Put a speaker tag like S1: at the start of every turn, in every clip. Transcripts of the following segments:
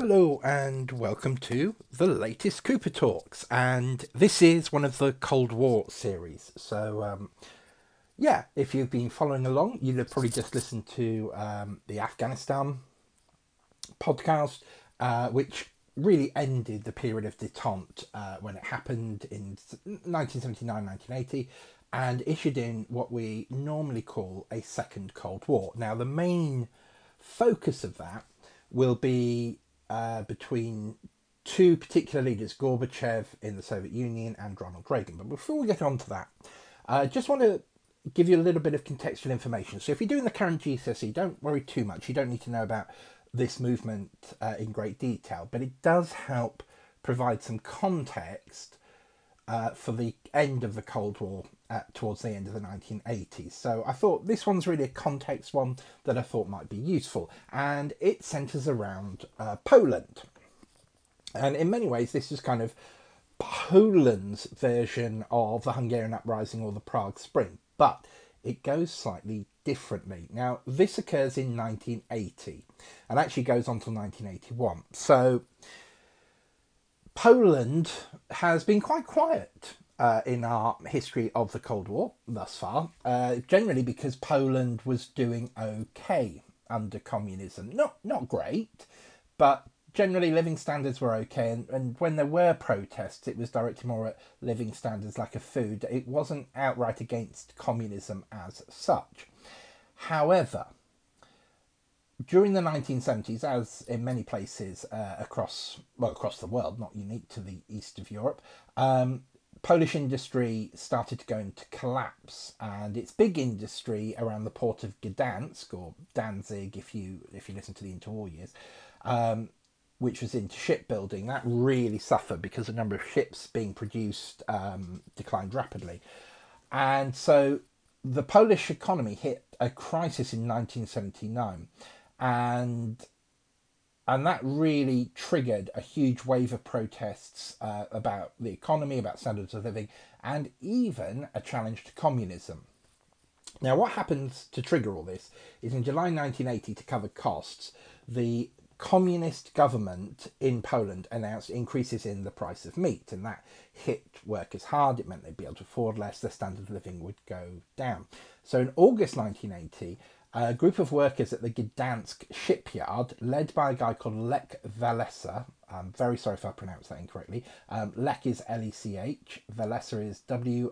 S1: Hello and welcome to the latest Cooper Talks, and this is one of the Cold War series. If you've been following along, you'll have probably just listened to the Afghanistan podcast, which really ended the period of détente when it happened in 1979, 1980, and issued in what we normally call a second Cold War. Now, the main focus of that will be between two particular leaders, Gorbachev in the Soviet Union and Ronald Reagan. But before we get on to that, I just want to give you a little bit of contextual information. So if you're doing the current GCSE, don't worry too much. You don't need to know about this movement in great detail, but it does help provide some context for the end of the Cold War towards the end of the 1980s. So I thought this one's really a context one that I thought might be useful, and it centres around Poland. And in many ways, this is kind of Poland's version of the Hungarian uprising or the Prague Spring, but it goes slightly differently. Now, this occurs in 1980 and actually goes on till 1981. So Poland has been quite quiet in our history of the Cold War thus far, generally because Poland was doing okay under communism. Not great, but generally living standards were okay. And when there were protests, it was directed more at living standards like a food. It wasn't outright against communism as such. However, during the 1970s, as in many places across the world, not unique to the east of Europe, Polish industry started to go into collapse, and its big industry around the port of Gdansk, or Danzig if you listen to the interwar years, which was into shipbuilding, that really suffered because the number of ships being produced declined rapidly. And so the Polish economy hit a crisis in 1979, and that really triggered a huge wave of protests about the economy, about standards of living, and even a challenge to communism. Now, what happens to trigger all this is in July 1980, to cover costs, the communist government in Poland announced increases in the price of meat, and that hit workers hard. It meant they'd be able to afford less, their standard of living would go down. So in August 1980, a group of workers at the Gdansk shipyard, led by a guy called Lech Walesa, I'm very sorry if I pronounced that incorrectly, Lech is Lech, Walesa is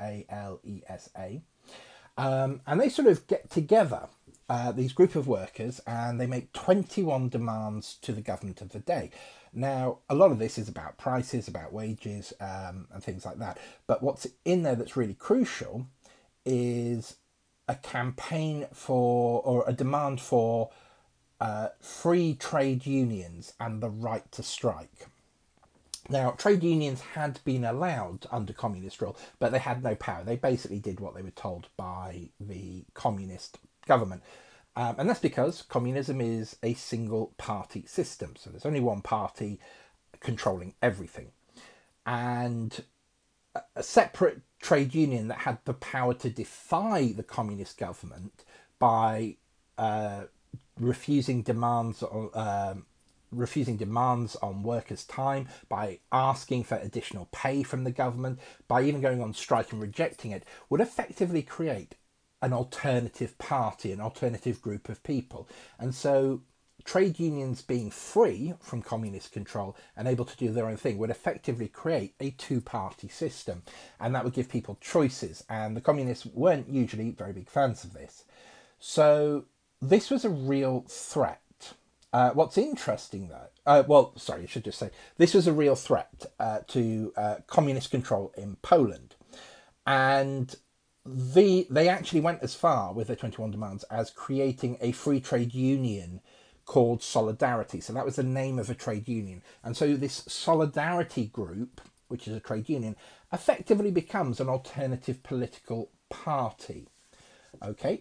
S1: Walesa, and they sort of get together, these group of workers, and they make 21 demands to the government of the day. Now, a lot of this is about prices, about wages, and things like that. But what's in there that's really crucial is a campaign for, or a demand for, free trade unions and the right to strike. Now, trade unions had been allowed under communist rule, but they had no power. They basically did what they were told by the communist government. And that's because communism is a single party system. So there's only one party controlling everything. And a separate trade union that had the power to defy the communist government by refusing demands on workers' time, by asking for additional pay from the government, by even going on strike and rejecting it, would effectively create an alternative party, an alternative group of people. And so trade unions being free from communist control and able to do their own thing would effectively create a two-party system, and that would give people choices, and the communists weren't usually very big fans of this. So this was a real threat. What's interesting though, I should just say, this was a real threat to communist control in Poland, and they actually went as far with their 21 demands as creating a free trade union called Solidarity. So that was the name of a trade union. And so this Solidarity group, which is a trade union, effectively becomes an alternative political party. Okay.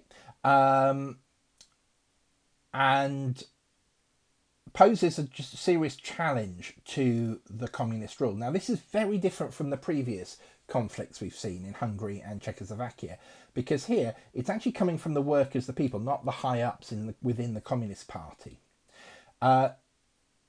S1: And poses a just serious challenge to the communist rule. Now, this is very different from the previous conflicts we've seen in Hungary and Czechoslovakia, because here it's actually coming from the workers, the people, not the high ups within the Communist Party.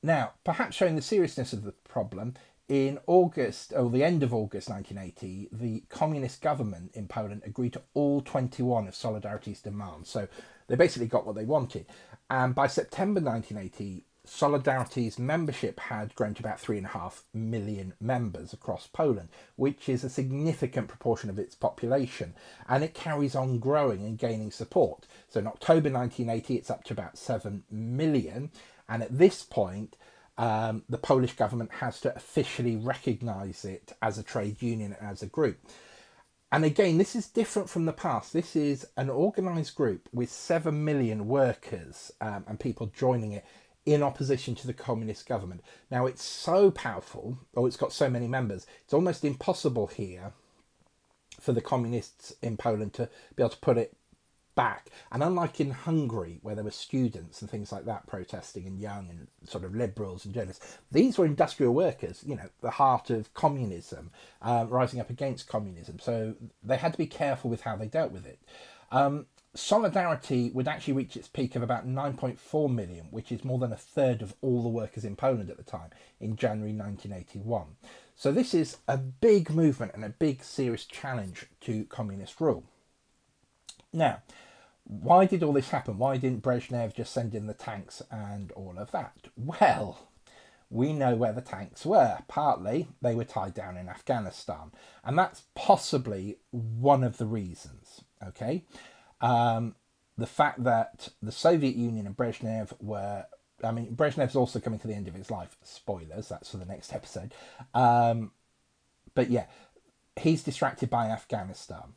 S1: Now, perhaps showing the seriousness of the problem, in August, or the end of August 1980, the communist government in Poland agreed to all 21 of Solidarity's demands. So they basically got what they wanted. And by September 1980, Solidarity's membership had grown to about 3.5 million members across Poland, which is a significant proportion of its population. And it carries on growing and gaining support. So in October 1980, it's up to about 7 million. And at this point, the Polish government has to officially recognise it as a trade union and as a group. And again, this is different from the past. This is an organised group with 7 million workers and people joining it in opposition to the communist government. Now, it's so powerful, or it's got so many members, it's almost impossible here for the communists in Poland to be able to put it back. And unlike in Hungary, where there were students and things like that protesting, and young and sort of liberals and journalists, these were industrial workers, you know, the heart of communism, rising up against communism. So they had to be careful with how they dealt with it. Solidarity would actually reach its peak of about 9.4 million, which is more than a third of all the workers in Poland at the time, in January 1981. So this is a big movement and a big serious challenge to communist rule. Now, why did all this happen? Why didn't Brezhnev just send in the tanks and all of that? Well, we know where the tanks were. Partly, they were tied down in Afghanistan. And that's possibly one of the reasons, okay? The fact that the Soviet Union and Brezhnev were... I mean, Brezhnev's also coming to the end of his life. Spoilers, that's for the next episode. But yeah, he's distracted by Afghanistan.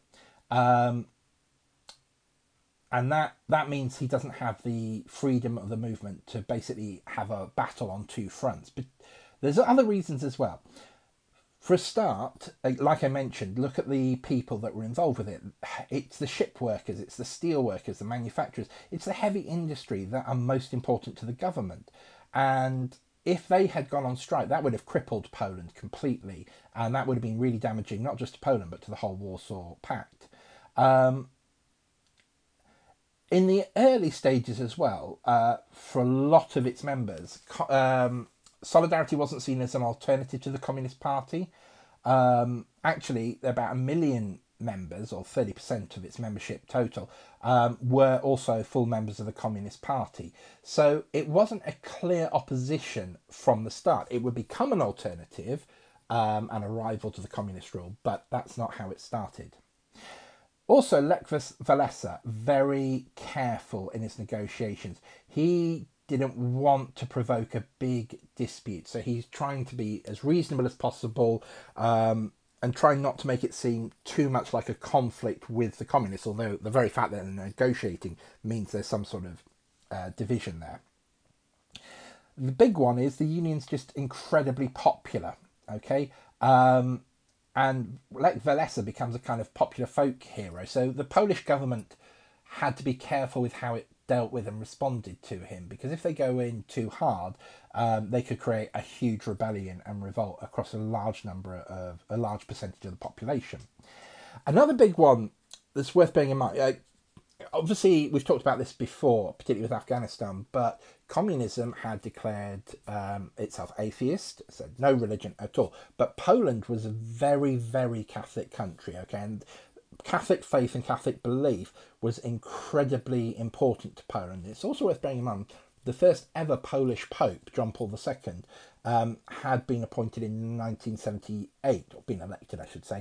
S1: And that means he doesn't have the freedom of the movement to basically have a battle on two fronts. But there's other reasons as well. For a start, like I mentioned, look at the people that were involved with it. It's the ship workers, it's the steel workers, the manufacturers. It's the heavy industry that are most important to the government. And if they had gone on strike, that would have crippled Poland completely. And that would have been really damaging, not just to Poland, but to the whole Warsaw Pact. In the early stages as well, for a lot of its members, Solidarity wasn't seen as an alternative to the Communist Party. Actually, about 1 million members, or 30% of its membership total, were also full members of the Communist Party. So it wasn't a clear opposition from the start. It would become an alternative and a rival to the communist rule, but that's not how it started. Also, Lech Walesa, very careful in his negotiations. He didn't want to provoke a big dispute, so he's trying to be as reasonable as possible and trying not to make it seem too much like a conflict with the communists, although the very fact that they're negotiating means there's some sort of division there. The big one is the union's just incredibly popular, okay? And Lech Walesa becomes a kind of popular folk hero. So the Polish government had to be careful with how it dealt with and responded to him, because if they go in too hard, they could create a huge rebellion and revolt across a large percentage of the population. Another big one that's worth bearing in mind, obviously we've talked about this before, particularly with Afghanistan, but communism had declared itself atheist, so no religion at all. But Poland was a very, very Catholic country, okay, and Catholic faith and Catholic belief was incredibly important to Poland. It's also worth bearing in mind the first ever Polish Pope, John Paul II, had been appointed in 1978, or been elected, I should say.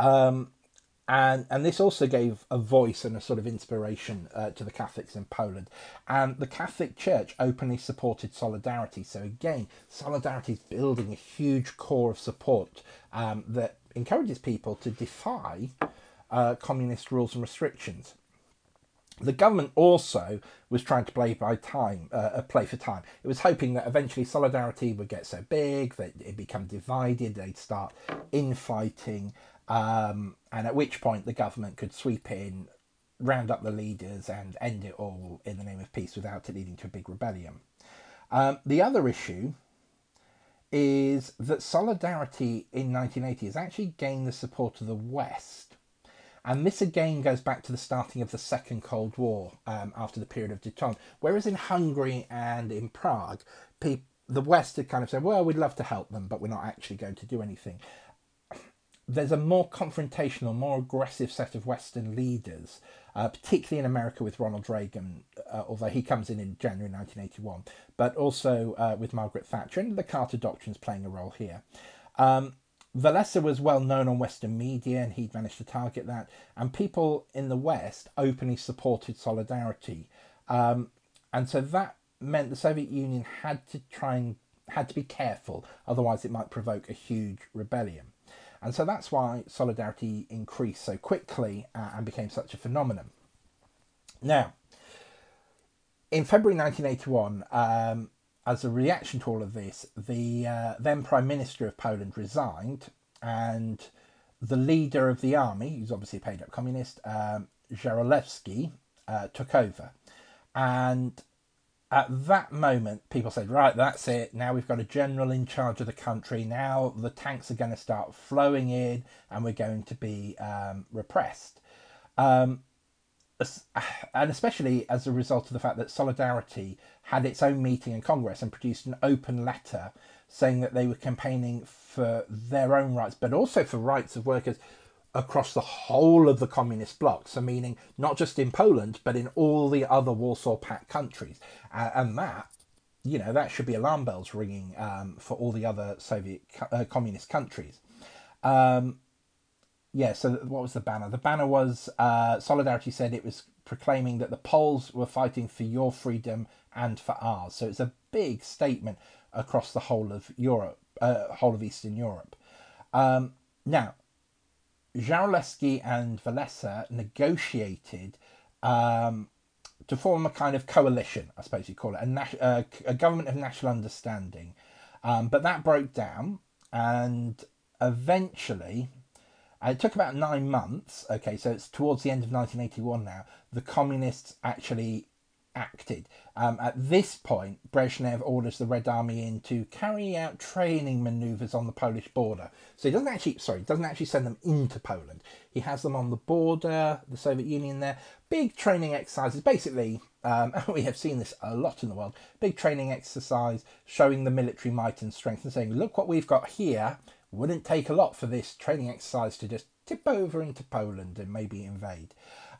S1: And this also gave a voice and a sort of inspiration to the Catholics in Poland. And the Catholic Church openly supported Solidarity. So again, Solidarity is building a huge core of support that encourages people to defy communist rules and restrictions. The government also was trying to play for time. It was hoping that eventually Solidarity would get so big that it'd become divided, they'd start infighting, and at which point the government could sweep in, round up the leaders and end it all in the name of peace without it leading to a big rebellion. The other issue is that Solidarity in 1980 has actually gained the support of the West. And this again goes back to the starting of the Second Cold War after the period of détente. Whereas in Hungary and in Prague, the the West had kind of said, well, we'd love to help them, but we're not actually going to do anything. There's a more confrontational, more aggressive set of Western leaders, particularly in America with Ronald Reagan, although he comes in January 1981, but also with Margaret Thatcher, and the Carter Doctrine's playing a role here. Walesa was well known on Western media, and he'd managed to target that, and people in the West openly supported Solidarity. And so that meant the Soviet Union had to be careful, otherwise it might provoke a huge rebellion. And so that's why Solidarity increased so quickly and became such a phenomenon. Now, in February 1981, as a reaction to all of this, the then Prime Minister of Poland resigned, and the leader of the army, who's obviously a paid-up communist, Jaruzelski, took over. And at that moment, people said, right, that's it. Now we've got a general in charge of the country. Now the tanks are going to start flowing in and we're going to be repressed. And especially as a result of the fact that Solidarity had its own meeting in Congress and produced an open letter saying that they were campaigning for their own rights, but also for rights of workers across the whole of the communist bloc, so meaning not just in Poland, but in all the other Warsaw Pact countries. And that, that should be alarm bells ringing for all the other Soviet communist countries. So what was the banner? The banner was, Solidarity said it was proclaiming that the Poles were fighting for your freedom and for ours. So it's a big statement across the whole of Europe, whole of Eastern Europe. Now, Jaruzelski and Walesa negotiated to form a kind of coalition, I suppose you call it, a government of national understanding. But that broke down, and eventually, it took about 9 months, okay, so it's towards the end of 1981 now, the communists actually acted. At this point, Brezhnev orders the Red Army in to carry out training manoeuvres on the Polish border. So he doesn't actually send them into Poland. He has them on the border, the Soviet Union there. Big training exercises. Basically, we have seen this a lot in the world. Big training exercise showing the military might and strength and saying, look what we've got here. Wouldn't take a lot for this training exercise to just tip over into Poland and maybe invade.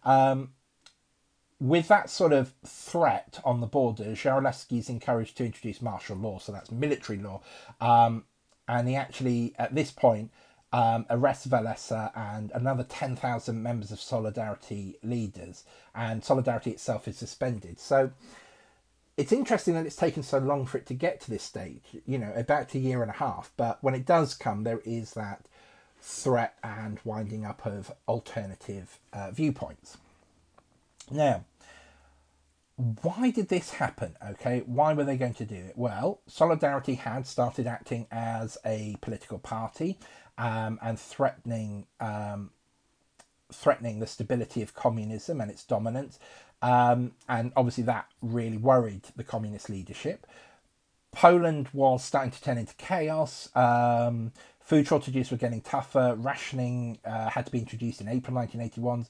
S1: With that sort of threat on the border, Jaruzelski is encouraged to introduce martial law, so that's military law. And he actually, at this point, arrests Walesa and another 10,000 members of Solidarity leaders, and Solidarity itself is suspended. So it's interesting that it's taken so long for it to get to this stage, about a year and a half. But when it does come, there is that threat and winding up of alternative viewpoints. Now, why did this happen? Okay, why were they going to do it? Well, Solidarity had started acting as a political party and threatening the stability of communism and its dominance. And obviously that really worried the communist leadership. Poland was starting to turn into chaos. Food shortages were getting tougher. Rationing had to be introduced in April 1981.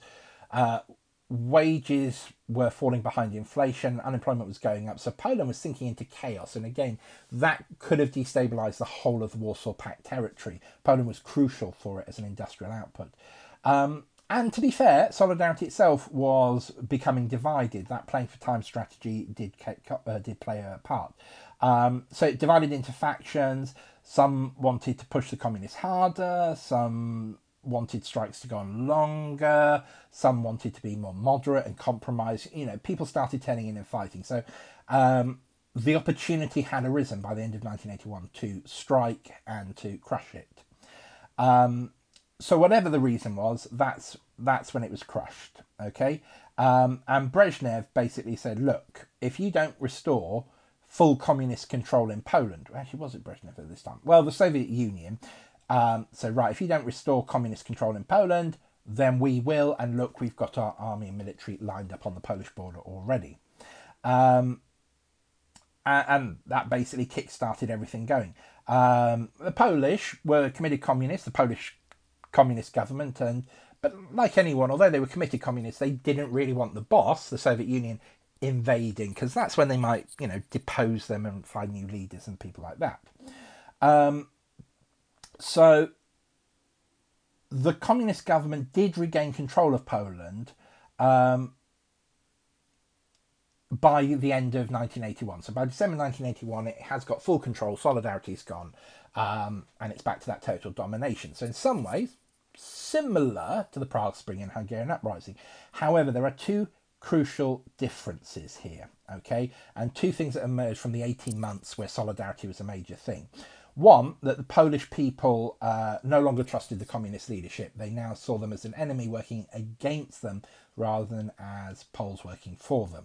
S1: Wages were falling behind inflation, unemployment was going up, so Poland was sinking into chaos, and again, that could have destabilised the whole of the Warsaw Pact territory. Poland was crucial for it as an industrial output. And to be fair, Solidarity itself was becoming divided. That playing for time strategy did play a part. So it divided into factions. Some wanted to push the communists harder, some wanted strikes to go on longer, some wanted to be more moderate and compromise. People started turning in and fighting. So the opportunity had arisen by the end of 1981 to strike and to crush it. So whatever the reason was, that's when it was crushed. Okay, and Brezhnev basically said, look, if you don't restore full communist control in Poland, actually was it Brezhnev at this time? Well, the Soviet Union. If you don't restore communist control in Poland, then we will. And look, we've got our army and military lined up on the Polish border already. And that basically kick-started everything going. The Polish were committed communists, the Polish communist government, but like anyone, although they were committed communists, they didn't really want the boss, the Soviet Union, invading, because that's when they might, depose them and find new leaders and people like that. So the communist government did regain control of Poland by the end of 1981. So by December 1981, it has got full control. Solidarity's gone, and it's back to that total domination. So in some ways, similar to the Prague Spring and Hungarian uprising. However, there are two crucial differences here, okay? And two things that emerged from the 18 months where solidarity was a major thing. One, that the Polish people no longer trusted the communist leadership. They now saw them as an enemy working against them rather than as Poles working for them.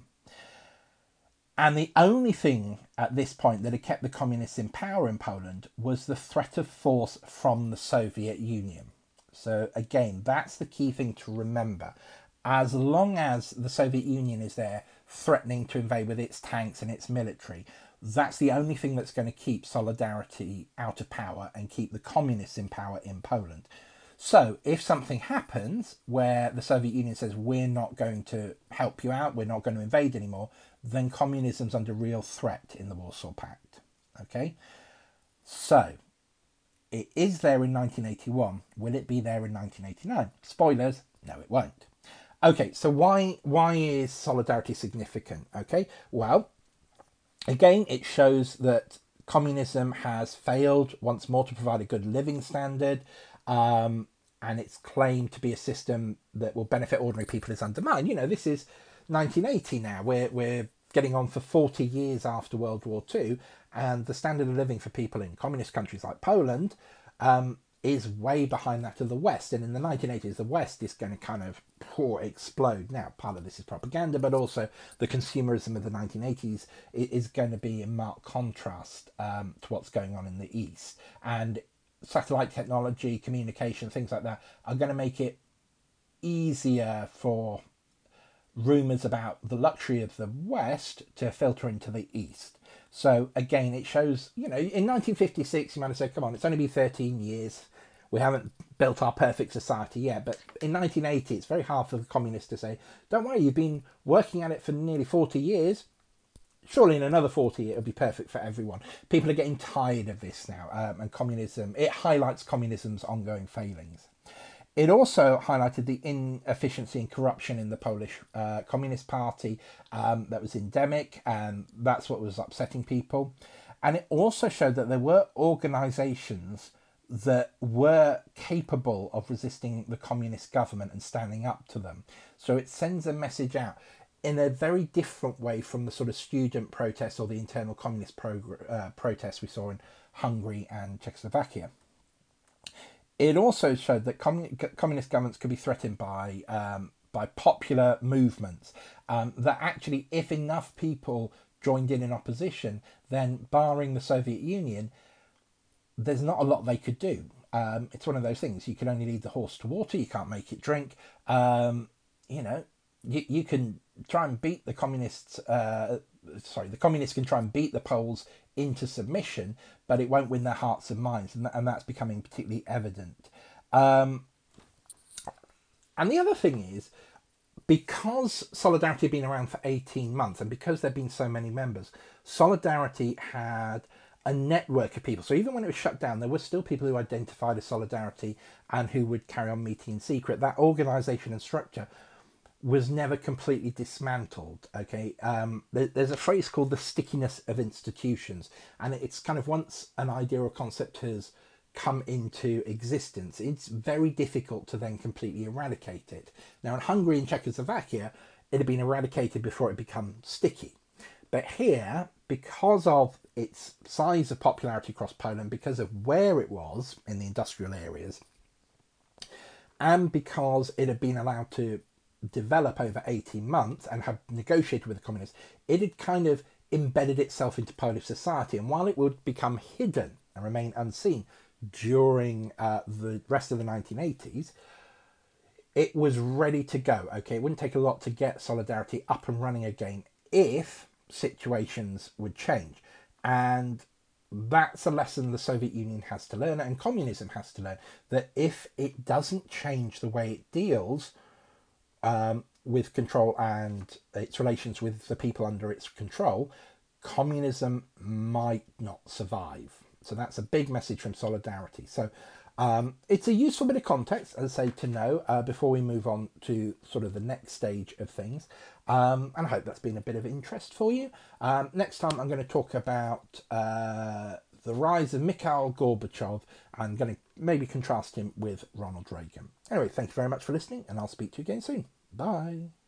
S1: And the only thing at this point that had kept the communists in power in Poland was the threat of force from the Soviet Union. So again, that's the key thing to remember. As long as the Soviet Union is there threatening to invade with its tanks and its military, that's the only thing that's going to keep Solidarity out of power and keep the communists in power in Poland. So if something happens where the Soviet Union says, we're not going to help you out, we're not going to invade anymore, then communism's under real threat in the Warsaw Pact. Okay? So it is there in 1981. Will it be there in 1989? Spoilers, no, it won't. Okay, so why is Solidarity significant? Okay, well, again, it shows that communism has failed once more to provide a good living standard, and its claim to be a system that will benefit ordinary people is undermined. This is 1980 now. We're getting on for 40 years after World War II, and the standard of living for people in communist countries like Poland is way behind that of the West. And in the 1980s, the West is going to kind of explode. Now, part of this is propaganda, but also the consumerism of the 1980s is going to be in marked contrast to what's going on in the East. And satellite technology, communication, things like that are going to make it easier for rumours about the luxury of the West to filter into the East. So again, it shows, in 1956, you might have said, come on, it's only been 13 years. We haven't built our perfect society yet. But in 1980, it's very hard for the communists to say, don't worry, you've been working at it for nearly 40 years. Surely in another 40, it'll be perfect for everyone. People are getting tired of this now. And communism, it highlights communism's ongoing failings. It also highlighted the inefficiency and corruption in the Polish Communist Party that was endemic, and that's what was upsetting people. And it also showed that there were organisations that were capable of resisting the communist government and standing up to them. So it sends a message out in a very different way from the sort of student protests or the internal communist protests we saw in Hungary and Czechoslovakia. It also showed that communist governments could be threatened by popular movements. That actually, if enough people joined in opposition, then barring the Soviet Union, there's not a lot they could do. It's one of those things. You can only lead the horse to water. You can't make it drink. You can try and beat the communists. The communists can try and beat the Poles into submission, but it won't win their hearts and minds, and that's becoming particularly evident. And the other thing is, because Solidarity had been around for 18 months, and because there had been so many members, Solidarity had a network of people. So even when it was shut down, there were still people who identified as Solidarity and who would carry on meeting in secret. That organisation and structure was never completely dismantled. Okay, there's a phrase called the stickiness of institutions, and it's kind of once an idea or concept has come into existence, it's very difficult to then completely eradicate it. Now, in Hungary and Czechoslovakia, it had been eradicated before it became sticky. But here, because of its size of popularity across Poland, because of where it was in the industrial areas, and because it had been allowed to develop over 18 months and have negotiated with the communists, it had kind of embedded itself into Polish society. And while it would become hidden and remain unseen during the rest of the 1980s, it was ready to go. Okay, it wouldn't take a lot to get Solidarity up and running again if situations would change. And that's a lesson the Soviet Union has to learn, and communism has to learn, that if it doesn't change the way it deals with control and its relations with the people under its control, communism might not survive. So that's a big message from Solidarity. So it's a useful bit of context, as I say, to know before we move on to sort of the next stage of things. And I hope that's been a bit of interest for you. Next time I'm going to talk about the rise of Mikhail Gorbachev. I'm going to maybe contrast him with Ronald Reagan. Anyway, thank you very much for listening, and I'll speak to you again soon. Bye.